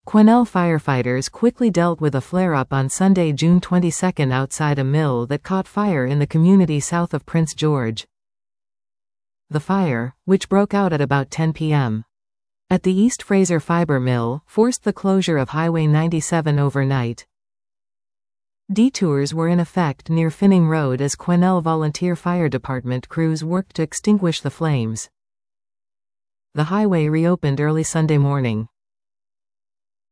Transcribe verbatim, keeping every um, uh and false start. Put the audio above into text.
Quesnel firefighters quickly dealt with a flare-up on Sunday, June twenty-second outside a mill that caught fire in the community south of Prince George. The fire, which broke out at about ten p m at the East Fraser Fibre Mill, forced the closure of Highway ninety-seven overnight. Detours were in effect near Finning Road as Quesnel Volunteer Fire Department crews worked to extinguish the flames. The highway reopened early Sunday morning.